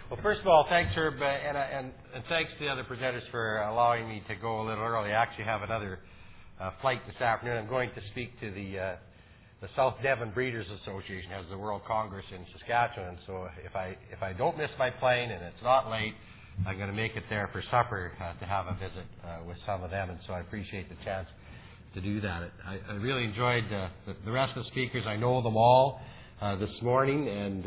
Well, first of all, thanks, Herb, and thanks to the other presenters for allowing me to go a little early. I actually have another flight this afternoon. I'm going to speak to the South Devon Breeders Association has the World Congress in Saskatchewan. So if I don't miss my plane and it's not late, I'm going to make it there for supper to have a visit with some of them. And so I appreciate the chance to do that. I really enjoyed the rest of the speakers. I know them all this morning,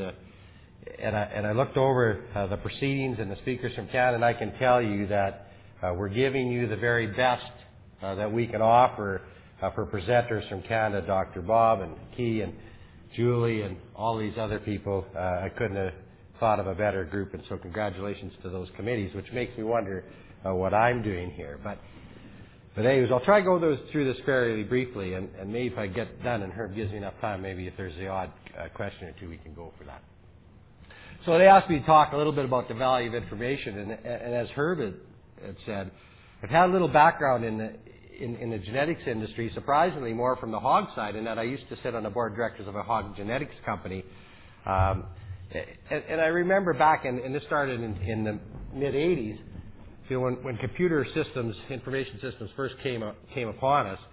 and I looked over the proceedings and the speakers from Canada, and I can tell you that we're giving you the very best that we can offer for presenters from Canada, Dr. Bob and Key and Julie and all these other people. I couldn't have thought of a better group, and so congratulations to those committees, which makes me wonder what I'm doing here. But anyways, I'll try to go through this fairly briefly, and maybe if I get done and Herb gives me enough time, maybe if there's the odd question or two, we can go for that. So they asked me to talk a little bit about the value of information, and as Herb had said, I've had a little background in the genetics industry, surprisingly more from the hog side, in that I used to sit on the board of directors of a hog genetics company. And I remember back, and this started in the mid-'80s, you know, when computer systems, information systems first came upon us,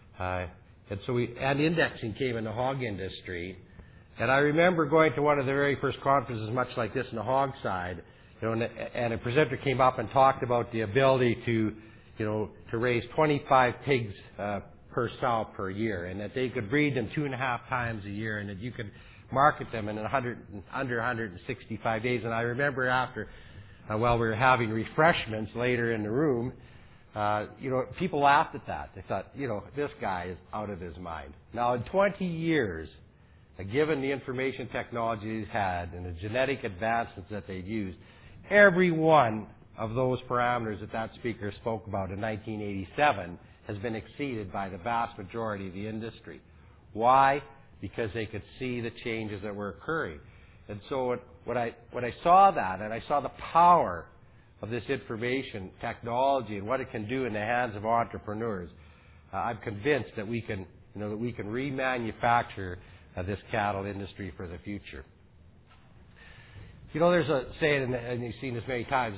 and indexing came in the hog industry. And I remember going to one of the very first conferences, much like this, in the hog side, you know, and a presenter came up and talked about the ability to raise 25 pigs per sow per year, and that they could breed them 2.5 times a year, and that you could market them in under 165 days. And I remember after, while we were having refreshments later in the room, people laughed at that. They thought, this guy is out of his mind. Now, in 20 years, given the information technology he's had and the genetic advancements that they've used, every one of those parameters that speaker spoke about in 1987 has been exceeded by the vast majority of the industry. Why? Because they could see the changes that were occurring. And so when I saw that, and I saw the power of this information technology and what it can do in the hands of entrepreneurs, I'm convinced that we can remanufacture this cattle industry for the future. There's a saying, and you've seen this many times,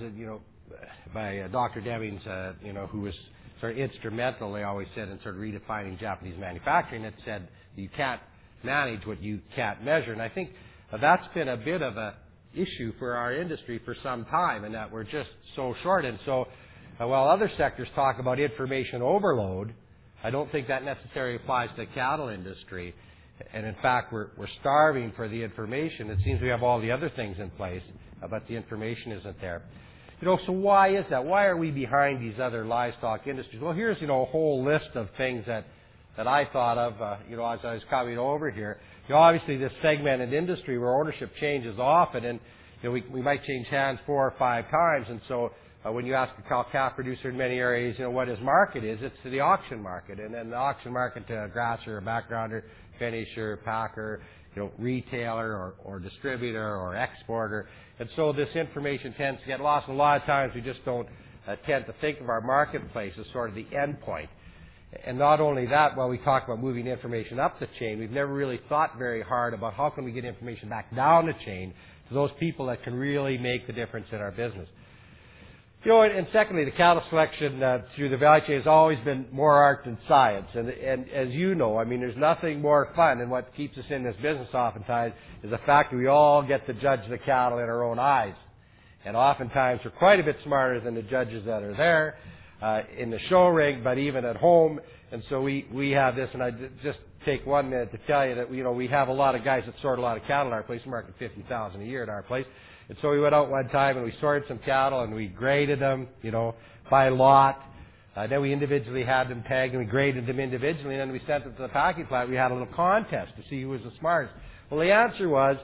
by Dr. Demings, who was sort of instrumental, they always said, in sort of redefining Japanese manufacturing, that said you can't manage what you can't measure. And I think that's been a bit of a issue for our industry for some time, and that we're just so short. And so while other sectors talk about information overload, I don't think that necessarily applies to the cattle industry. And in fact, we're starving for the information. It seems we have all the other things in place, but the information isn't there. So why is that? Why are we behind these other livestock industries? Well, here's, a whole list of things that I thought of, as I was coming over here. Obviously this segmented industry where ownership changes often, and, we might change hands 4 or 5 times. And so when you ask a cow-calf producer in many areas, what his market is, it's to the auction market. And then the auction market to a grasser, a backgrounder, finisher, packer, retailer or distributor or exporter. And so this information tends to get lost. And a lot of times we just don't tend to think of our marketplace as sort of the end point. And not only that, while we talk about moving information up the chain, we've never really thought very hard about how can we get information back down the chain to those people that can really make the difference in our business. And secondly, the cattle selection through the value chain has always been more art than science. And as you know, there's nothing more fun, and what keeps us in this business oftentimes is the fact that we all get to judge the cattle in our own eyes. And oftentimes we're quite a bit smarter than the judges that are there in the show ring, but even at home. And so we have this, and I just take 1 minute to tell you that we have a lot of guys that sort a lot of cattle in our place. We market 50,000 a year at our place. And so we went out one time and we sorted some cattle and we graded them, by lot. Then we individually had them tagged and we graded them individually, and then we sent them to the packing plant. We had a little contest to see who was the smartest. Well, the answer was,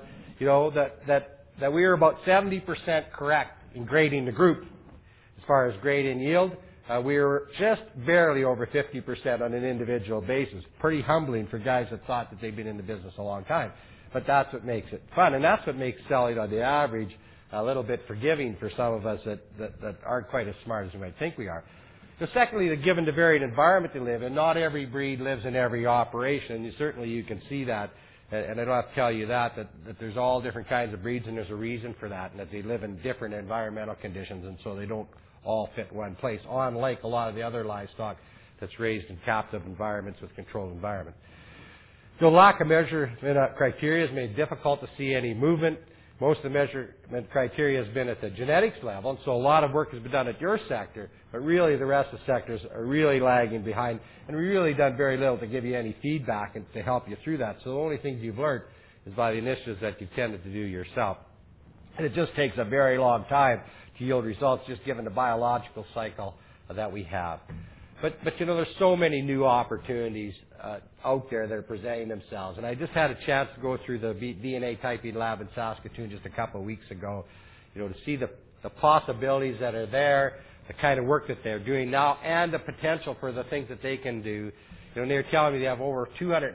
that we were about 70% correct in grading the group. As far as grade and yield, we were just barely over 50% on an individual basis. Pretty humbling for guys that thought that they'd been in the business a long time. But that's what makes it fun, and that's what makes selling on the average a little bit forgiving for some of us that aren't quite as smart as we might think we are. So secondly, given the varied environment they live in, not every breed lives in every operation. Certainly you can see that And I don't have to tell you that there's all different kinds of breeds, and there's a reason for that, and that they live in different environmental conditions, and so they don't all fit in one place, unlike a lot of the other livestock that's raised in captive environments with controlled environments. The lack of measurement criteria has made it difficult to see any movement. Most of the measurement criteria has been at the genetics level, and so a lot of work has been done at your sector, but really the rest of the sectors are really lagging behind, and we've really done very little to give you any feedback and to help you through that. So the only things you've learned is by the initiatives that you've tended to do yourself. And it just takes a very long time to yield results, just given the biological cycle that we have. But there's so many new opportunities out there that are presenting themselves. And I just had a chance to go through the DNA typing lab in Saskatoon just a couple of weeks ago, to see the possibilities that are there, the kind of work that they're doing now, and the potential for the things that they can do. And they're telling me they have over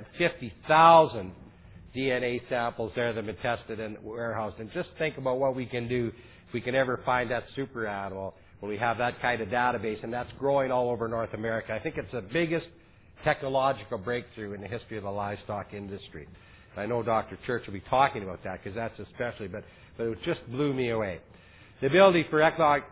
250,000 DNA samples there that have been tested and warehoused. And just think about what we can do if we can ever find that super animal when we have that kind of database, and that's growing all over North America. I think it's the biggest technological breakthrough in the history of the livestock industry. And I know Dr. Church will be talking about that, because that's especially, but it just blew me away. The ability for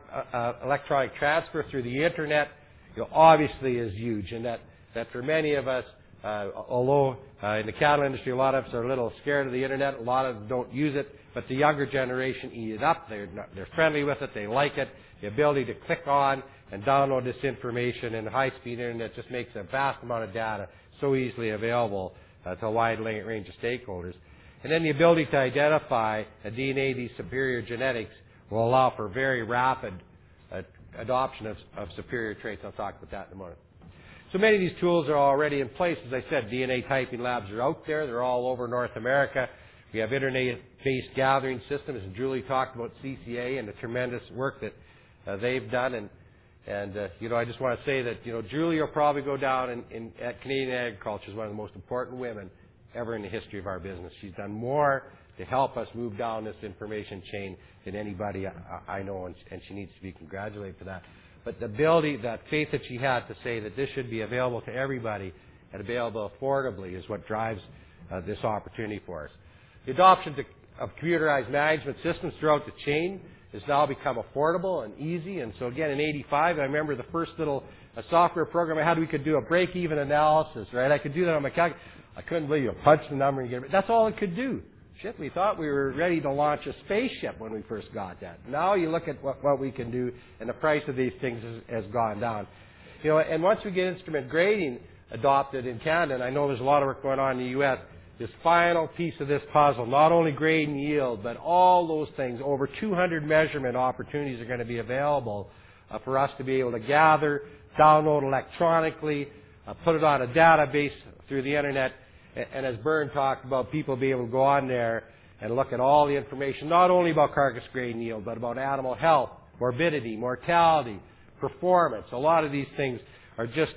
electronic transfer through the Internet, obviously is huge, and that for many of us, although in the cattle industry a lot of us are a little scared of the Internet, a lot of them don't use it, but the younger generation eat it up. They're friendly with it. They like it. The ability to click on and download this information in high-speed Internet just makes a vast amount of data so easily available to a wide range of stakeholders. And then the ability to identify a DNA, these superior genetics, will allow for very rapid adoption of superior traits. I'll talk about that in a moment. So many of these tools are already in place. As I said, DNA typing labs are out there. They're all over North America. We have Internet-based gathering systems, and Julie talked about CCA and the tremendous work that they've done. And I just want to say that, Julie will probably go down at Canadian Agriculture as one of the most important women ever in the history of our business. She's done more to help us move down this information chain than anybody I know, and she needs to be congratulated for that. But the ability, that faith that she had to say that this should be available to everybody and available affordably is what drives this opportunity for us. The adoption of computerized management systems throughout the chain has now become affordable and easy. And so again, in '85, I remember the first little software program I had, we could do a break-even analysis, right? I could do that on my calculator. I couldn't believe it. Punch the number and get it. That's all it could do. Shit, we thought we were ready to launch a spaceship when we first got that. Now you look at what we can do, and the price of these things has gone down. And once we get instrument grading adopted in Canada, and I know there's a lot of work going on in the U.S., this final piece of this puzzle, not only grade and yield, but all those things, over 200 measurement opportunities are going to be available for us to be able to gather, download electronically, put it on a database through the Internet, and as Bern talked about, people be able to go on there and look at all the information, not only about carcass grade and yield, but about animal health, morbidity, mortality, performance. A lot of these things are just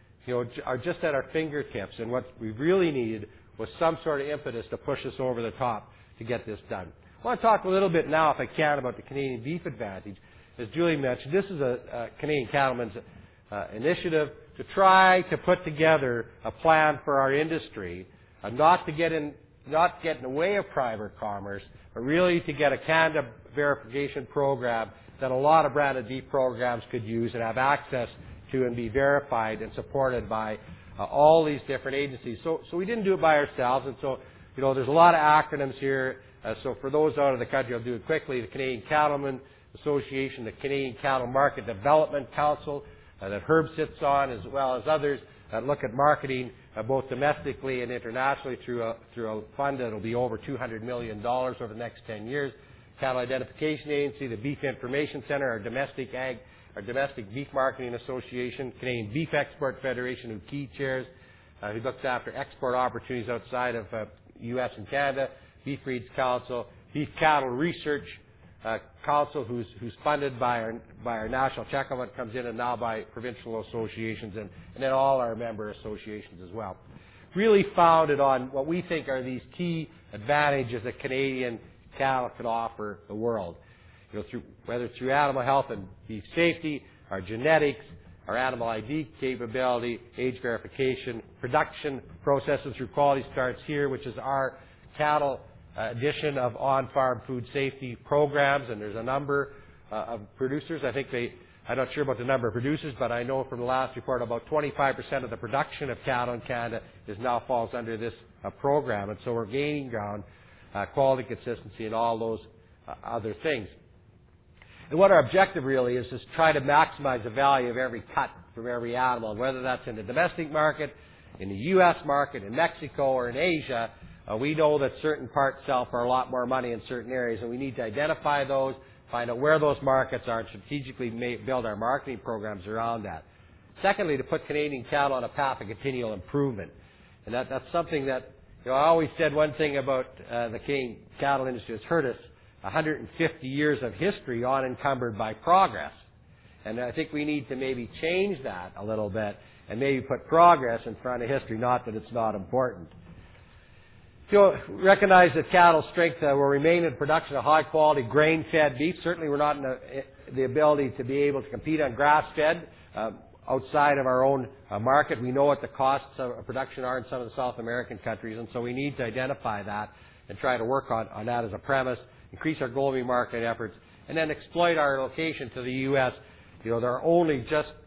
at our fingertips, and what we really needed was some sort of impetus to push us over the top to get this done. I want to talk a little bit now, if I can, about the Canadian Beef Advantage. As Julie mentioned, this is a Canadian Cattlemen's initiative to try to put together a plan for our industry, not to get in the way of private commerce, but really to get a Canada verification program that a lot of branded beef programs could use and have access to and be verified and supported by all these different agencies. So we didn't do it by ourselves, and so there's a lot of acronyms here. So for those out of the country, I'll do it quickly. The Canadian Cattlemen Association, the Canadian Cattle Market Development Council that Herb sits on, as well as others that look at marketing both domestically and internationally through a fund that will be over $200 million over the next 10 years. Cattle Identification Agency, the Beef Information Center, our domestic Beef Marketing Association, Canadian Beef Export Federation, who Key chairs, who looks after export opportunities outside of U.S. and Canada, Beef Breeds Council, Beef Cattle Research Council, who's funded by our national checkup that comes in, and now by provincial associations, and then all our member associations as well. Really founded on what we think are these key advantages that Canadian cattle can offer the world. Whether through animal health and beef safety, our genetics, our animal ID capability, age verification, production processes through Quality Starts Here, which is our cattle edition of on-farm food safety programs, and there's a number of producers. I'm not sure about the number of producers, but I know from the last report about 25% of the production of cattle in Canada now falls under this program, and so we're gaining ground, quality consistency, and all those other things. And what our objective really is try to maximize the value of every cut from every animal, and whether that's in the domestic market, in the U.S. market, in Mexico, or in Asia. We know that certain parts sell for a lot more money in certain areas, and we need to identify those, find out where those markets are, and strategically build our marketing programs around that. Secondly, to put Canadian cattle on a path of continual improvement. And that's something that, I always said one thing about the Canadian cattle industry has hurt us 150 years of history unencumbered by progress. And I think we need to maybe change that a little bit and maybe put progress in front of history, not that it's not important. Recognize that cattle's strength will remain in production of high-quality grain-fed beef. Certainly we're not in the ability to be able to compete on grass-fed outside of our own market. We know what the costs of production are in some of the South American countries, and so we need to identify that and try to work on that as a premise, increase our global market efforts, and then exploit our location to the U.S. We're their only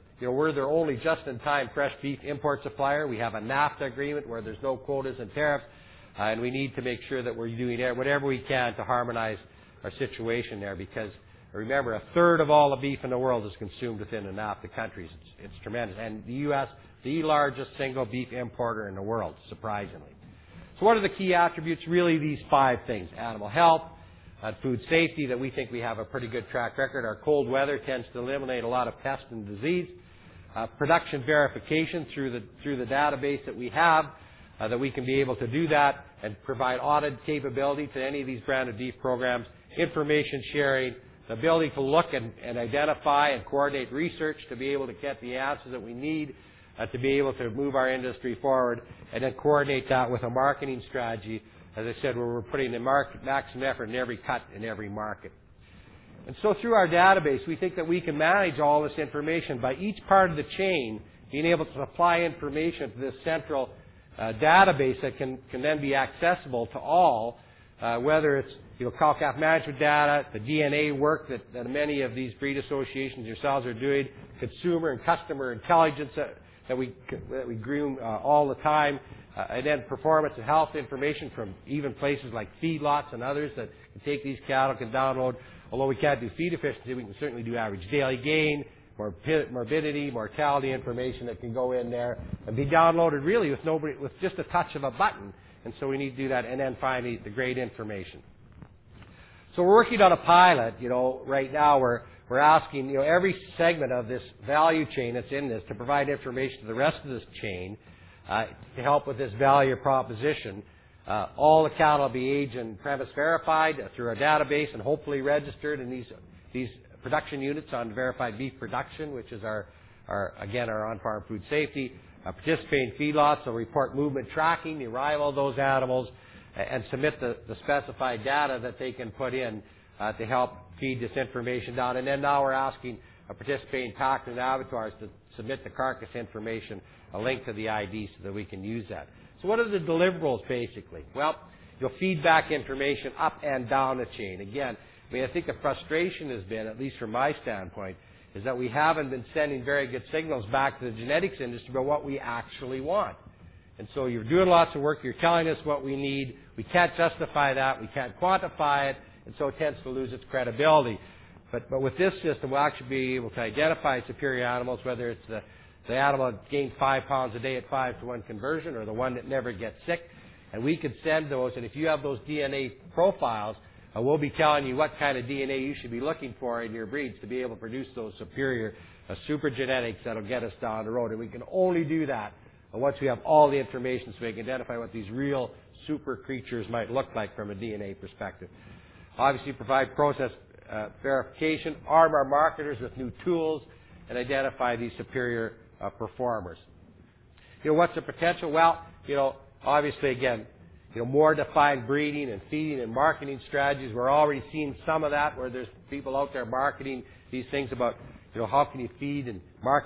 just-in-time fresh beef import supplier. We have a NAFTA agreement where there's no quotas and tariffs, and we need to make sure that we're doing whatever we can to harmonize our situation there, because remember, a third of all the beef in the world is consumed within the NAFTA countries. It's tremendous. And the U.S., the largest single beef importer in the world, surprisingly. So what are the key attributes? Really these 5 things. Animal health, food safety, that we think we have a pretty good track record. Our cold weather tends to eliminate a lot of pest and disease. Production verification through the database that we have, that we can be able to do that and provide audit capability to any of these branded beef programs. Information sharing, the ability to look and identify and coordinate research to be able to get the answers that we need to be able to move our industry forward, and then coordinate that with a marketing strategy, as I said, where we're putting the maximum effort in every cut in every market. And so through our database, we think that we can manage all this information by each part of the chain being able to supply information to this central database that can then be accessible to all, whether it's cow-calf management data, the DNA work that many of these breed associations yourselves are doing, consumer and customer intelligence that we groom all the time, and then performance and health information from even places like feedlots and others that can take these cattle, can download. Although we can't do feed efficiency, we can certainly do average daily gain, morbidity, mortality information that can go in there and be downloaded really with just a touch of a button. And so we need to do that. And then finally, the grade information. So we're working on a pilot, right now we're asking, every segment of this value chain that's in this to provide information to the rest of this chain to help with this value proposition. All the cattle will be age and premise verified through our database and hopefully registered in these production units on verified beef production, which is our on-farm food safety. Participating feedlots will report movement tracking, the arrival of those animals, and submit the specified data that they can put in to help feed this information down. And then now we're asking participating packers and abattoirs to submit the carcass information, a link to the ID so that we can use that. So what are the deliverables basically? Well, feedback information up and down the chain. Again, I think the frustration has been, at least from my standpoint, is that we haven't been sending very good signals back to the genetics industry about what we actually want. And so you're doing lots of work, you're telling us what we need, we can't justify that, we can't quantify it, and so it tends to lose its credibility. But with this system, we'll actually be able to identify superior animals, whether it's the animal that gains 5 pounds a day at 5-to-1 conversion or the one that never gets sick. And we can send those, and if you have those DNA profiles, we'll be telling you what kind of DNA you should be looking for in your breeds to be able to produce those superior super genetics that will get us down the road. And we can only do that once we have all the information so we can identify what these real super creatures might look like from a DNA perspective. Obviously, provide process verification, arm our marketers with new tools, and identify these superior performers. What's the potential? Well, obviously, again, more defined breeding and feeding and marketing strategies. We're already seeing some of that where there's people out there marketing these things about, how can you feed and market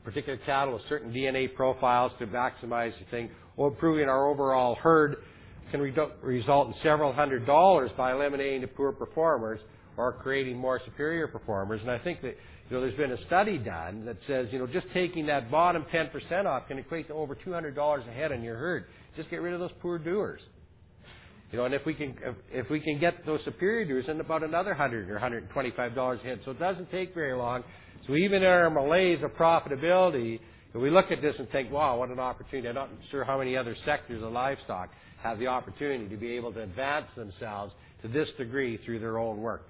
particular cattle with certain DNA profiles to maximize the thing, or improving our overall herd can result in several $100s by eliminating the poor performers or creating more superior performers. And I think that there's been a study done that says just taking that bottom 10% off can equate to over $200 a head on your herd. Just get rid of those poor doers. And if we can get those superior doers, then about another $100 or $125 a head. So it doesn't take very long. So even in our malaise of profitability, if we look at this and think, wow, what an opportunity. I'm not sure how many other sectors of livestock have the opportunity to be able to advance themselves to this degree through their own work.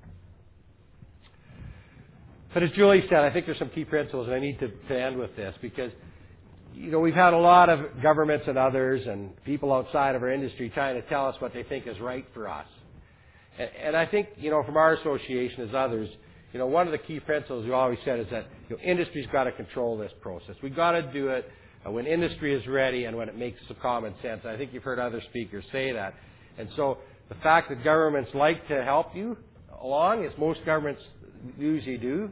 But as Julie said, I think there's some key principles, and I need to end with this because we've had a lot of governments and others and people outside of our industry trying to tell us what they think is right for us. And I think, from our association as others, one of the key principles we always said is that industry's got to control this process. We've got to do it when industry is ready and when it makes some common sense. I think you've heard other speakers say that. And so the fact that governments like to help you along, as most governments usually do,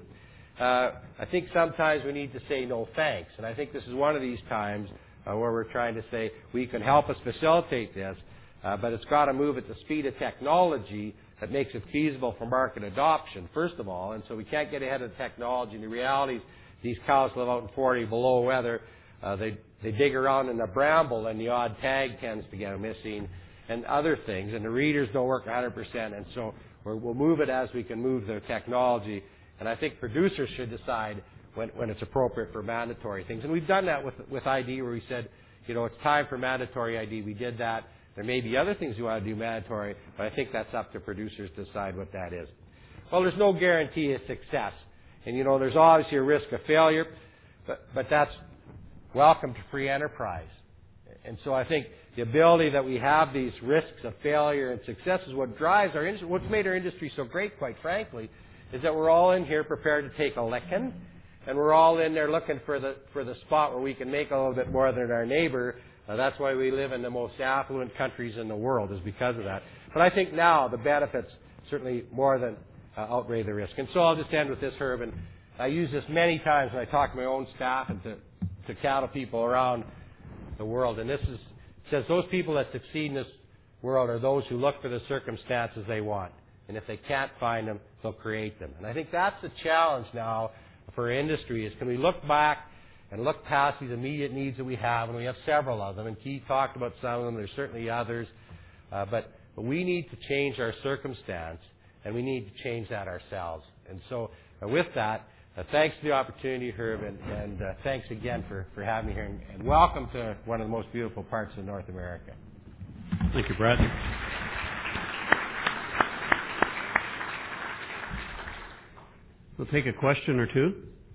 I think sometimes we need to say no thanks. And I think this is one of these times where we're trying to say we can help us facilitate this, but it's got to move at the speed of technology that makes it feasible for market adoption, first of all. And so we can't get ahead of the technology. And the reality is these cows live out in 40 below weather. They dig around in the bramble, and the odd tag tends to get missing, and other things. And the readers don't work 100%. And so we'll move it as we can move the technology. And I think producers should decide when it's appropriate for mandatory things. And we've done that with ID, where we said, it's time for mandatory ID. We did that. There may be other things we want to do mandatory, but I think that's up to producers to decide what that is. Well, there's no guarantee of success. And, there's obviously a risk of failure, but that's welcome to free enterprise. And so I think the ability that we have these risks of failure and success is what drives our industry. What's made our industry so great, quite frankly, is that we're all in here prepared to take a licking, and we're all in there looking for the spot where we can make a little bit more than our neighbor. That's why we live in the most affluent countries in the world, is because of that. But I think now the benefits certainly more than outweigh the risk. And so I'll just end with this, Herb, and I use this many times when I talk to my own staff and to cattle people around the world. And this says those people that succeed in this world are those who look for the circumstances they want. And if they can't find them, they'll create them. And I think that's the challenge now for industry, is can we look back and look past these immediate needs that we have, and we have several of them, and Keith talked about some of them. There's certainly others. But we need to change our circumstance, and we need to change that ourselves. And so with that, thanks for the opportunity, Herb, and thanks again for having me here, and welcome to one of the most beautiful parts of North America. Thank you, Brad. We'll take a question or two.